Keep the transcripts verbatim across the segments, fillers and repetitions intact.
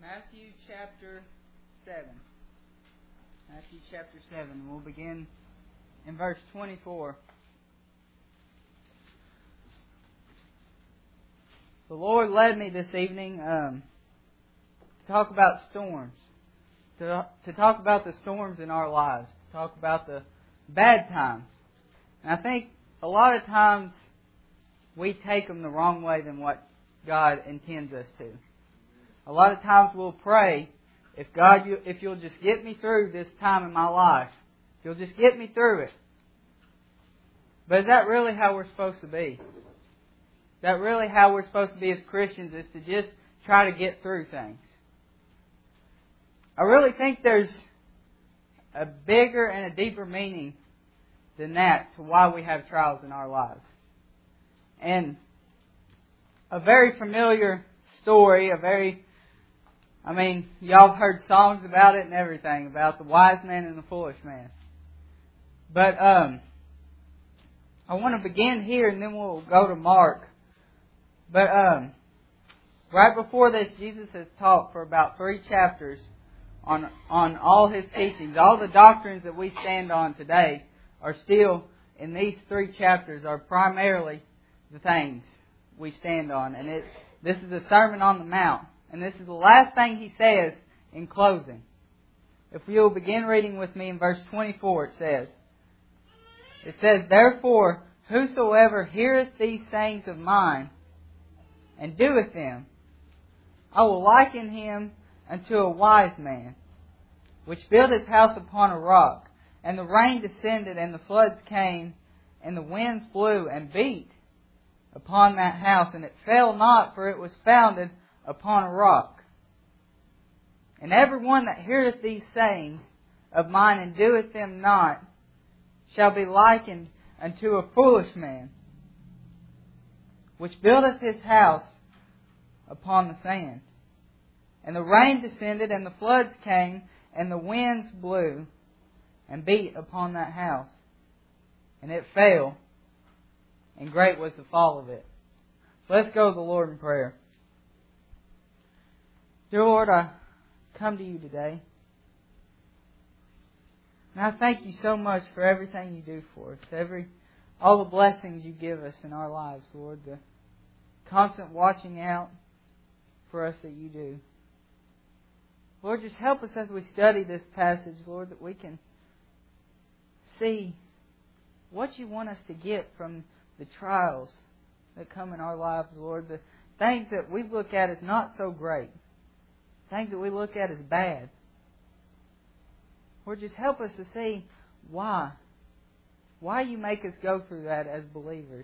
Matthew chapter seven. Matthew chapter seven. We'll begin in verse twenty-four. The Lord led me this evening um, to talk about storms. To, to talk about the storms in our lives. To talk about the bad times. And I think a lot of times we take them the wrong way than what God intends us to. A lot of times we'll pray, if God, you, if you'll just get me through this time in my life, if you'll just get me through it. But is that really how we're supposed to be? Is that really how we're supposed to be as Christians, is to just try to get through things? I really think there's a bigger and a deeper meaning than that to why we have trials in our lives. And a very familiar story, a very, I mean, y'all have heard songs about it and everything, about the wise man and the foolish man. But um, I want to begin here and then we'll go to Mark. But um, right before this, Jesus has taught for about three chapters on on all His teachings. All the doctrines that we stand on today are still, in these three chapters, are primarily the things we stand on. And it this is a Sermon on the Mount. And this is the last thing He says in closing. If you'll begin reading with me in verse twenty-four, it says, It says, Therefore, whosoever heareth these sayings of mine, and doeth them, I will liken him unto a wise man, which built his house upon a rock. And the rain descended, and the floods came, and the winds blew and beat upon that house, and it fell not, for it was founded upon a rock. And every one that heareth these sayings of mine, and doeth them not, shall be likened unto a foolish man, which buildeth his house upon the sand. And the rain descended, and the floods came, and the winds blew, and beat upon that house. And it fell, and great was the fall of it. So let's go to the Lord in prayer. Dear Lord, I come to You today. And I thank You so much for everything You do for us. Every, all the blessings You give us in our lives, Lord. The constant watching out for us that You do. Lord, just help us as we study this passage, Lord, that we can see what You want us to get from the trials that come in our lives, Lord. The things that we look at as not so great. Things that we look at as bad. Lord, just help us to see why. Why You make us go through that as believers.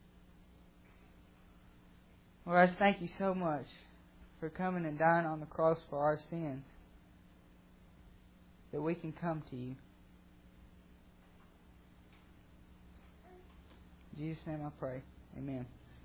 Lord, I just thank You so much for coming and dying on the cross for our sins, that we can come to You. In Jesus' name I pray. Amen.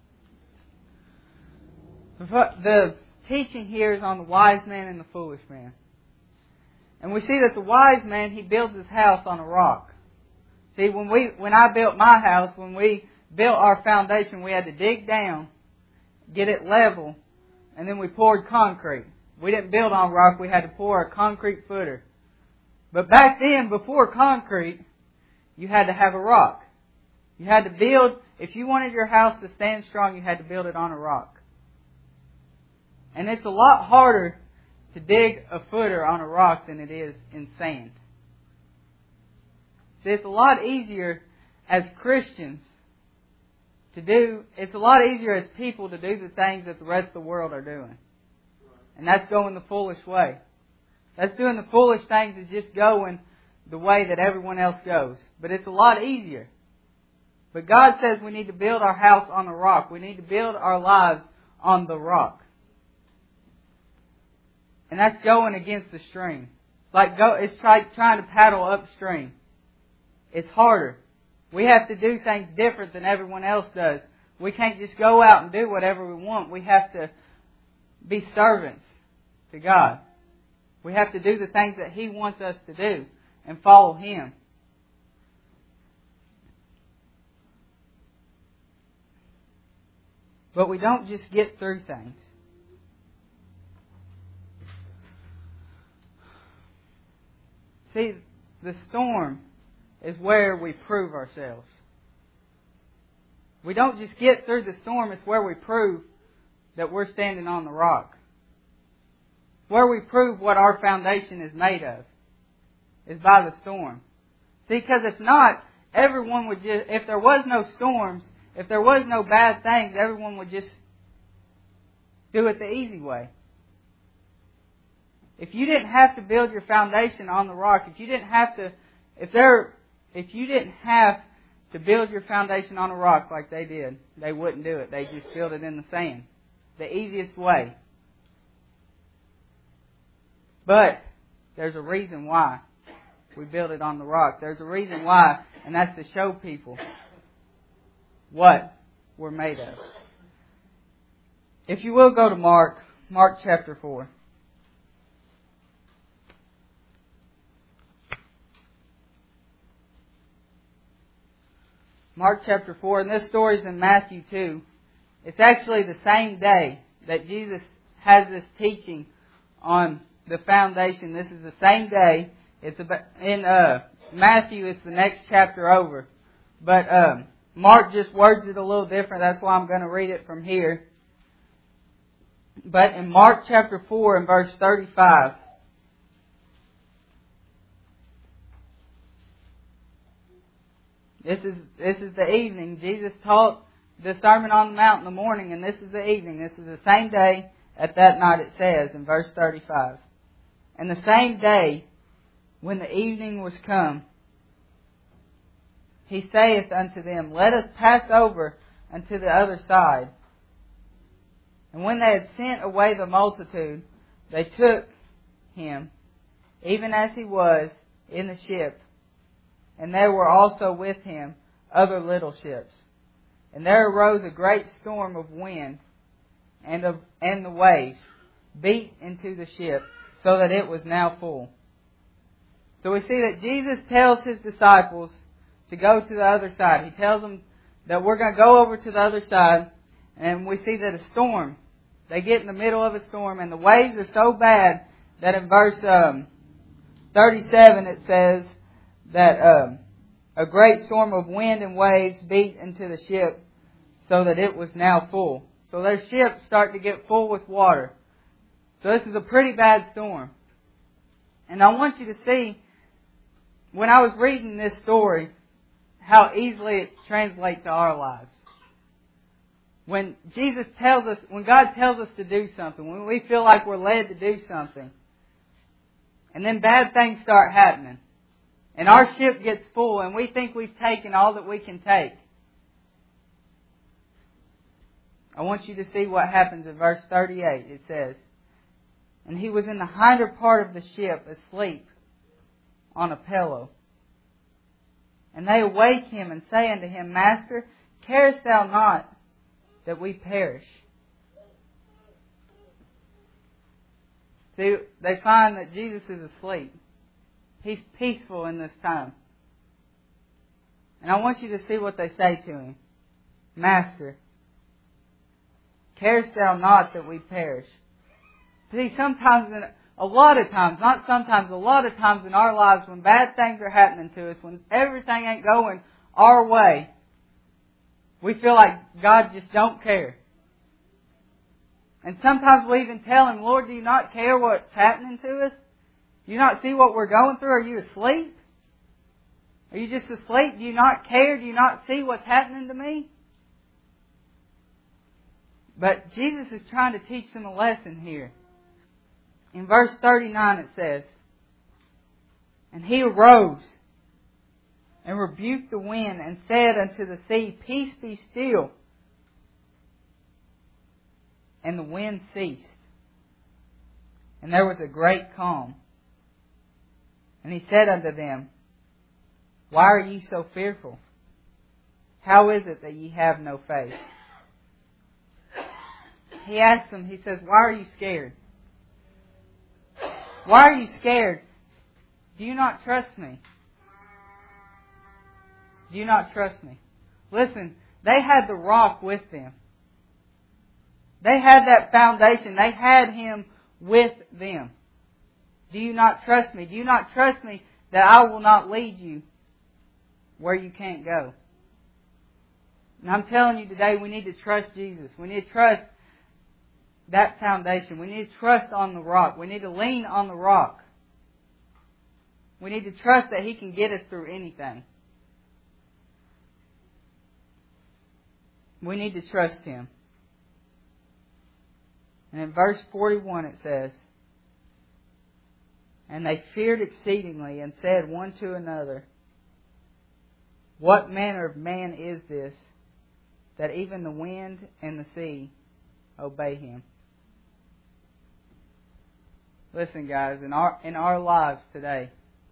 The teaching here is on the wise man and the foolish man. And we see that the wise man, he builds his house on a rock. See, when we when I built my house, when we built our foundation, we had to dig down, get it level, and then we poured concrete. We didn't build on rock, we had to pour a concrete footer. But back then, before concrete, you had to have a rock. You had to build, if you wanted your house to stand strong, you had to build it on a rock. And it's a lot harder to dig a footer on a rock than it is in sand. See, it's a lot easier as Christians to do, it's a lot easier as people to do the things that the rest of the world are doing. And that's going the foolish way. That's doing the foolish things is just going the way that everyone else goes. But it's a lot easier. But God says we need to build our house on the rock. We need to build our lives on the rock. And that's going against the stream. It's like go, it's try, trying to paddle upstream. It's harder. We have to do things different than everyone else does. We can't just go out and do whatever we want. We have to be servants to God. We have to do the things that He wants us to do and follow Him. But we don't just get through things. See, the storm is where we prove ourselves. We don't just get through the storm, it's where we prove that we're standing on the rock. Where we prove what our foundation is made of is by the storm. See, because if not, everyone would just, if there was no storms, if there was no bad things, everyone would just do it the easy way. If you didn't have to build your foundation on the rock, if you didn't have to, if there, if you didn't have to build your foundation on a rock like they did, they wouldn't do it. They just build it in the sand. The easiest way. But there's a reason why we build it on the rock. There's a reason why, and that's to show people what we're made of. If you will go to Mark, Mark chapter four. Mark chapter four, and this story is in Matthew two. It's actually the same day that Jesus has this teaching on the foundation. This is the same day. It's about, in uh, Matthew, it's the next chapter over. But um, Mark just words it a little different. That's why I'm going to read it from here. But in Mark chapter four and verse thirty-five, This is this is the evening. Jesus taught the Sermon on the Mount in the morning, and this is the evening. This is the same day at that night, it says in verse thirty-five. And the same day, when the evening was come, He saith unto them, Let us pass over unto the other side. And when they had sent away the multitude, they took Him, even as He was, in the ship. And there were also with Him other little ships. And there arose a great storm of wind, and of and the waves beat into the ship, so that it was now full. So we see that Jesus tells His disciples to go to the other side. He tells them that we're going to go over to the other side, and we see that a storm, they get in the middle of a storm, and the waves are so bad that in verse um, thirty-seven it says that um, a great storm of wind and waves beat into the ship, so that it was now full. So their ship started to get full with water. So this is a pretty bad storm. And I want you to see, when I was reading this story, how easily it translates to our lives. When Jesus tells us, when God tells us to do something, when we feel like we're led to do something, and then bad things start happening, and our ship gets full, and we think we've taken all that we can take. I want you to see what happens in verse thirty-eight. It says, And he was in the hinder part of the ship, asleep on a pillow. And they awake him and say unto him, Master, carest thou not that we perish? See, they find that Jesus is asleep. He's peaceful in this time. And I want you to see what they say to him. Master, carest thou not that we perish? See, sometimes, in, a lot of times, not sometimes, a lot of times in our lives when bad things are happening to us, when everything ain't going our way, we feel like God just don't care. And sometimes we even tell Him, Lord, do you not care what's happening to us? Do you not see what we're going through? Are you asleep? Are you just asleep? Do you not care? Do you not see what's happening to me? But Jesus is trying to teach them a lesson here. In verse thirty-nine it says, And he arose and rebuked the wind and said unto the sea, Peace, be still. And the wind ceased. And there was a great calm. And he said unto them, Why are ye so fearful? How is it that ye have no faith? He asked them, he says, Why are you scared? Why are you scared? Do you not trust me? Do you not trust me? Listen, they had the rock with them. They had that foundation. They had Him with them. Do you not trust me? Do you not trust me that I will not lead you where you can't go. And I'm telling you today, we need to trust Jesus. We need to trust that foundation. We need to trust on the rock. We need to lean on the rock. We need to trust that He can get us through anything. We need to trust Him. And in verse forty-one it says, "And they feared exceedingly, and said one to another, What manner of man is this, that even the wind and the sea obey Him?" Listen, guys, in our in our lives today,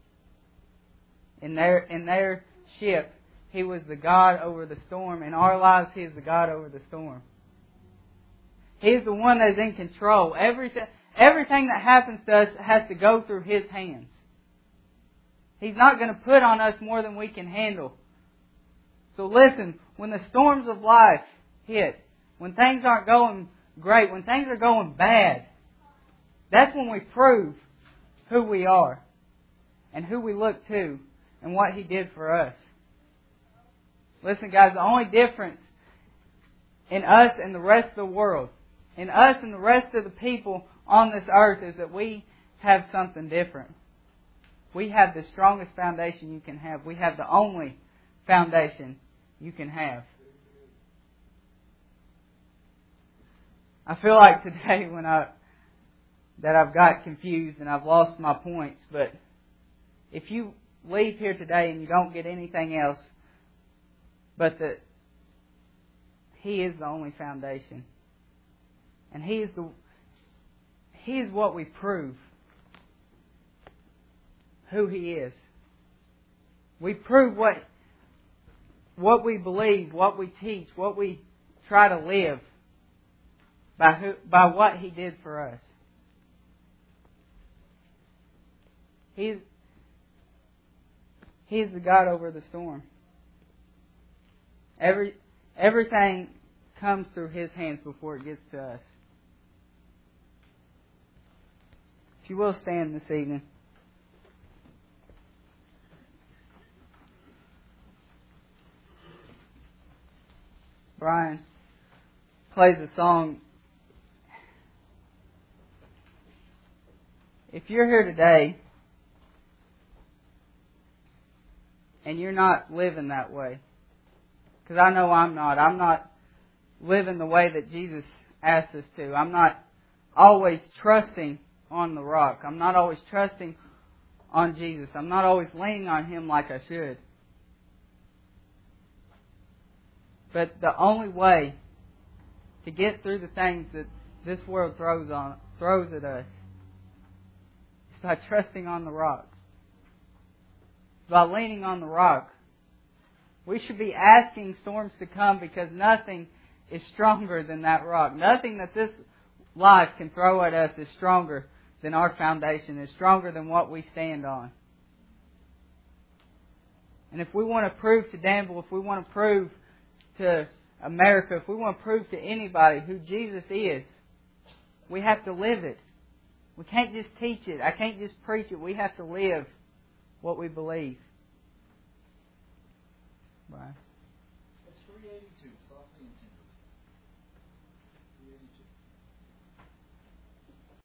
in their in their ship, He was the God over the storm. In our lives, He is the God over the storm. He's the one that is in control. Everything, everything that happens to us has to go through His hands. He's not going to put on us more than we can handle. So listen, when the storms of life hit, when things aren't going great, when things are going bad, that's when we prove who we are and who we look to and what He did for us. Listen, guys, the only difference in us and the rest of the world, in us and the rest of the people on this earth, is that we have something different. We have the strongest foundation you can have. We have the only foundation you can have. I feel like today when I that I've got confused and I've lost my points, but if you leave here today and you don't get anything else but that He is the only foundation. And He is the He is what we prove who He is. We prove what what we believe, what we teach, what we try to live by who, by what He did for us. He's He is the God over the storm. Every everything comes through His hands before it gets to us. If you will stand this evening. Brian plays a song. If you're here today and you're not living that way, because I know I'm not. I'm not living the way that Jesus asked us to. I'm not always trusting on the rock. I'm not always trusting on Jesus. I'm not always leaning on Him like I should. But the only way to get through the things that this world throws on throws at us is by trusting on the rock. It's by leaning on the rock. We should be asking storms to come because nothing is stronger than that rock. Nothing that this life can throw at us is stronger than our foundation, is stronger than what we stand on. And if we want to prove to Danville, if we want to prove to America, if we want to prove to anybody who Jesus is, we have to live it. We can't just teach it. I can't just preach it. We have to live what we believe. Bye.